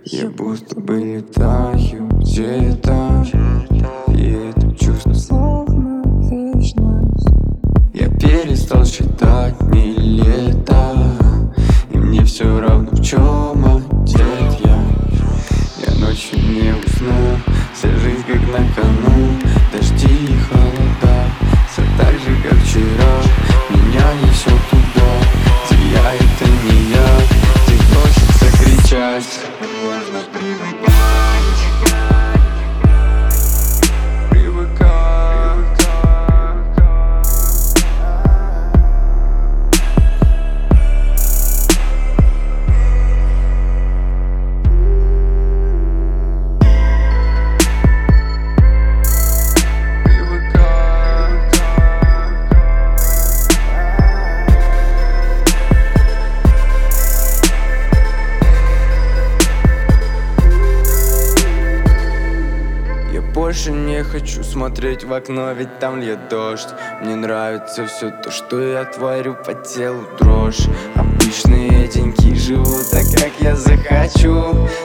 Я будто бы летаю где-то, и это чувство словно вечность. Я перестал считать дни лета, и мне все равно, в чем одет я. Я ночью не усну, вся жизнь как на кону. Дожди и холода, все так же, как вчера. Меня несет туда, где я это не я, где хочется кричать. Можно привыкать. Больше не хочу смотреть в окно, ведь там льет дождь. Мне нравится все то, что я творю, по телу дрожь. Обычные деньки живут так, как я захочу.